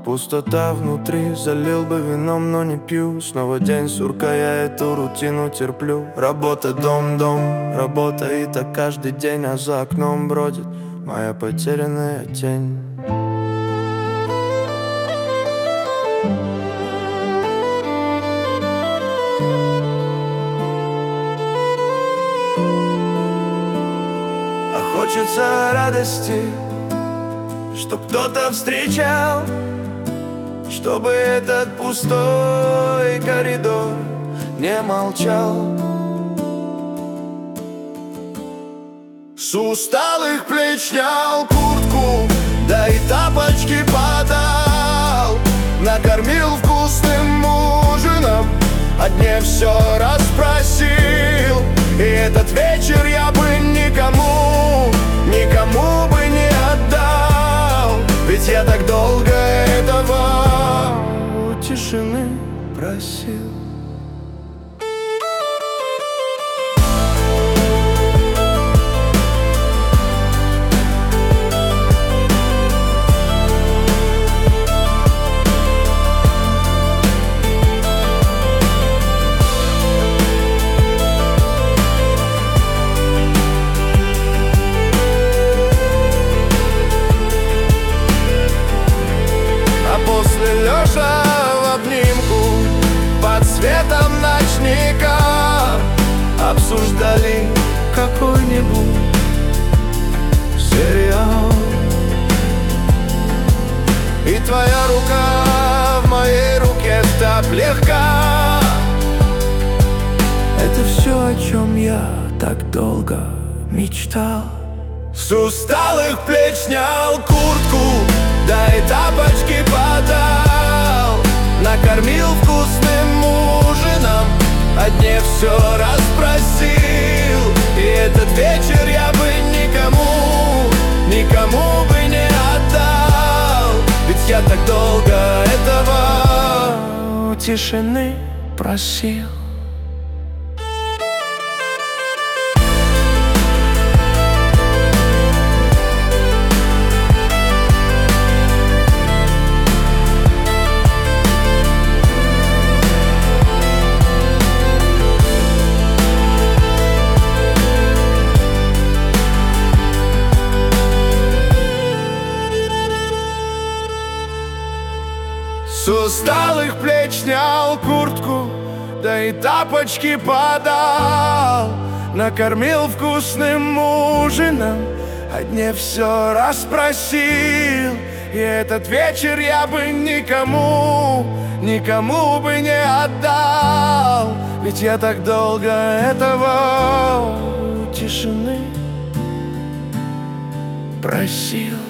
Пустота внутри, залил бы вином, но не пью. Снова день сурка, я эту рутину терплю. Работа, дом, дом, работа, и так каждый день. А за окном бродит моя потерянная тень. А хочется радости, чтоб кто-то встречал, чтобы этот пустой коридор не молчал. С усталых плеч снял куртку, да и тапочки подал. Накормил вкусным ужином, о дне все расспросил. И этот вечер я бы никому бы не отдал. Ведь я так долго этого у тишины просил. Лежа в обнимку под светом ночника, обсуждали какой-нибудь сериал. И твоя рука в моей руке так легка. Это все, о чем я так долго мечтал. С усталых плеч снял куртку, да и тапочки подал. Накормил вкусным ужином, о дне все расспросил. И этот вечер я бы никому бы не отдал. Ведь я так долго этого у тишины просил. С усталых плеч снял куртку, да и тапочки подал. Накормил вкусным ужином, о дне все расспросил. И этот вечер я бы никому бы не отдал. Ведь я так долго этого у тишины просил.